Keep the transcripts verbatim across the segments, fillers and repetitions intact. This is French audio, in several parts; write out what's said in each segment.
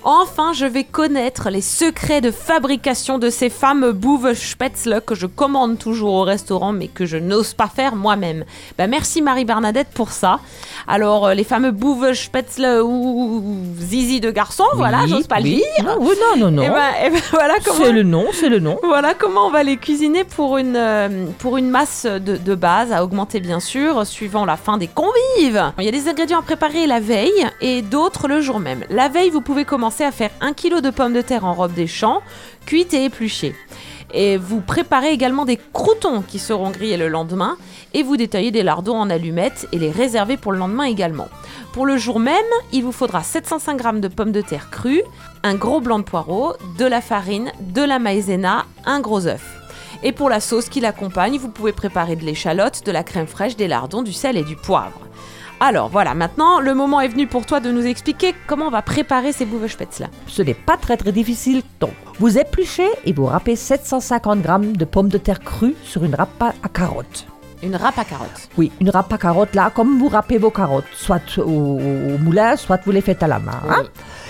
Enfin, je vais connaître les secrets de fabrication de ces fameux Bouvenspätzle que je commande toujours au restaurant mais que je n'ose pas faire moi-même. Ben, merci Marie-Bernadette pour ça. Alors, euh, les fameux Bouvenspätzle ou zizi de garçon, oui, voilà, j'ose pas oui. le dire. Non, oui, non, non, non. Et ben, et ben, voilà comment... C'est le nom, c'est le nom. Voilà comment on va les cuisiner pour une, euh, pour une masse de, de base à augmenter bien sûr, suivant la faim des convives. Il y a des ingrédients à préparer la veille et d'autres le jour même. La veille, vous pouvez commencer à faire un kilo de pommes de terre en robe des champs, cuites et épluchées. Et vous préparez également des croûtons qui seront grillés le lendemain et vous détaillez des lardons en allumettes et les réservez pour le lendemain également. Pour le jour même, il vous faudra sept cent cinq grammes de pommes de terre crues, un gros blanc de poireau, de la farine, de la maïzena, un gros œuf. Et pour la sauce qui l'accompagne, vous pouvez préparer de l'échalote, de la crème fraîche, des lardons, du sel et du poivre. Alors voilà, maintenant, le moment est venu pour toi de nous expliquer comment on va préparer ces Bouvenspätzle. Ce n'est pas très très difficile. Donc, vous épluchez et vous râpez sept cent cinquante grammes de pommes de terre crues sur une râpe à carottes. Une râpe à carottes. Oui, une râpe à carottes, là, comme vous râpez vos carottes, soit au, au moulin, soit vous les faites à la main. Hein. Oui.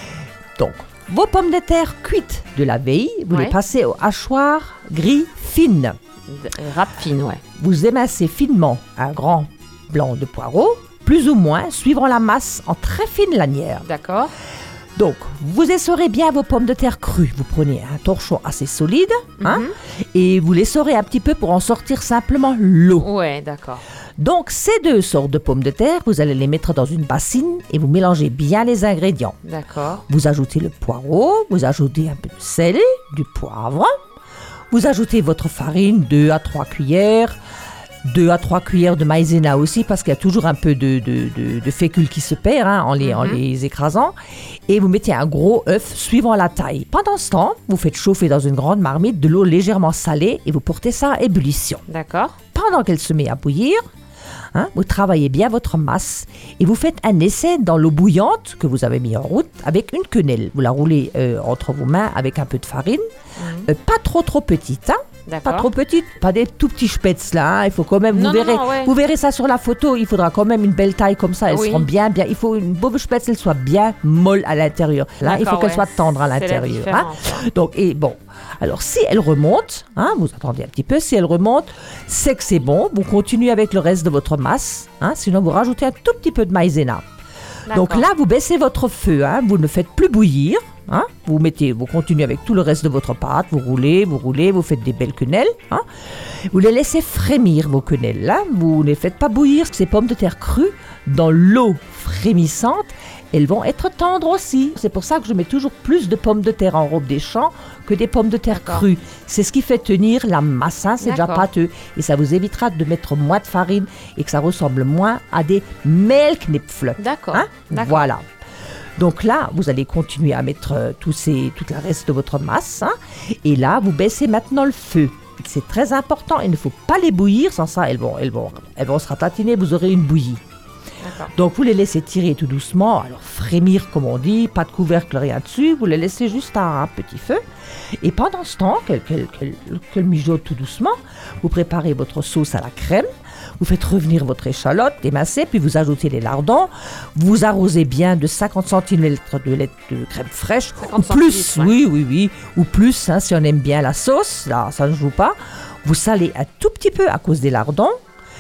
Donc, vos pommes de terre cuites de la veille, vous Ouais. les passez au hachoir gris fine. Râpe fine, ouais. Vous émincez finement un grand blanc de poireau, plus ou moins, suivant la masse en très fines lanières. D'accord. Donc, vous essorez bien vos pommes de terre crues. Vous prenez un torchon assez solide, hein, Mhm. et vous l'essorez un petit peu pour en sortir simplement l'eau. Ouais, d'accord. Donc, ces deux sortes de pommes de terre, vous allez les mettre dans une bassine et vous mélangez bien les ingrédients. D'accord. Vous ajoutez le poireau, vous ajoutez un peu de sel, du poivre. Vous ajoutez votre farine, deux à trois cuillères. deux à trois cuillères de maïzena aussi, parce qu'il y a toujours un peu de, de, de, de fécule qui se perd hein, en, les, mm-hmm. en les écrasant. Et vous mettez un gros œuf suivant la taille. Pendant ce temps, vous faites chauffer dans une grande marmite de l'eau légèrement salée et vous portez ça à ébullition. D'accord. Pendant qu'elle se met à bouillir, hein, vous travaillez bien votre masse et vous faites un essai dans l'eau bouillante que vous avez mis en route avec une quenelle. Vous la roulez euh, entre vos mains avec un peu de farine, mmh. euh, pas trop trop petite, hein. D'accord. Pas trop petite, pas des tout petits spätzle là, hein. Il faut quand même, non, vous, non, verrez, non, ouais. vous verrez ça sur la photo, il faudra quand même une belle taille comme ça, elles oui. seront bien, bien, il faut une Bouvenspätzle soit bien molle à l'intérieur. Là, il faut qu'elle ouais. soit tendre à l'intérieur. Hein. Donc, et bon, alors si elle remonte, hein, vous attendez un petit peu, si elle remonte, c'est que c'est bon, vous continuez avec le reste de votre masse, hein, sinon vous rajoutez un tout petit peu de maïzena. Donc là, vous baissez votre feu, hein, vous ne faites plus bouillir. Hein, vous mettez, vous continuez avec tout le reste de votre pâte, vous roulez, vous roulez, vous faites des belles quenelles. Hein, vous les laissez frémir vos quenelles. Là, vous ne les faites pas bouillir. Ces pommes de terre crues dans l'eau frémissante, elles vont être tendres aussi. C'est pour ça que je mets toujours plus de pommes de terre en robe des champs que des pommes de terre D'accord. crues. C'est ce qui fait tenir la masse. Hein, c'est D'accord. déjà pâteux et ça vous évitera de mettre moins de farine et que ça ressemble moins à des Mehlknipfle. D'accord. Hein, D'accord. Voilà. Donc là, vous allez continuer à mettre euh, tous ces, toute la reste de votre masse. Hein, et là, vous baissez maintenant le feu. C'est très important. Il ne faut pas les bouillir. Sans ça, elles vont, elles vont, elles vont se ratatiner. Vous aurez une bouillie. D'accord. Donc, vous les laissez tirer tout doucement. Alors, frémir, comme on dit. Pas de couvercle, rien dessus. Vous les laissez juste à un petit feu. Et pendant ce temps, qu'elles qu'elle, qu'elle, qu'elle mijotent tout doucement, vous préparez votre sauce à la crème. Vous faites revenir votre échalote émincée, puis vous ajoutez les lardons. Vous arrosez bien de cinquante centilitres de lait de crème fraîche, ou plus, ouais. oui, oui, oui, ou plus, hein, si on aime bien la sauce, là, ça ne joue pas. Vous salez un tout petit peu à cause des lardons,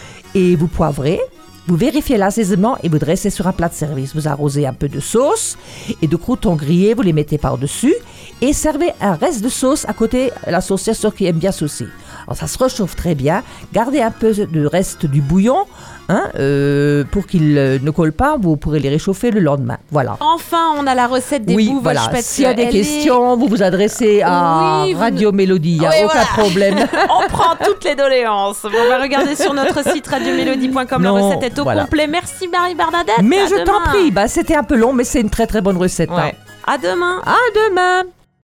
et vous poivrez. Vous vérifiez l'assaisonnement et vous dressez sur un plat de service. Vous arrosez un peu de sauce et de croûtons grillés, vous les mettez par-dessus et servez un reste de sauce à côté, la sauce, c'est sûr qui aime bien saucer. Alors ça se réchauffe très bien. Gardez un peu de reste du bouillon hein, euh, pour qu'il euh, ne colle pas. Vous pourrez les réchauffer le lendemain. Voilà. Enfin, on a la recette des oui, Bouvenspätzle. Voilà. S'il y a des Elle questions, est... vous vous adressez à oui, Radio vous... Mélodie. Il n'y a oui, aucun voilà. problème. On prend toutes les doléances. Bon, on va regarder sur notre site radio mélodie point com. La recette est au voilà. complet. Merci Marie-Bernadette. Mais à je demain. t'en prie. Bah, c'était un peu long, mais c'est une très très bonne recette. Ouais. Hein. À demain. À demain.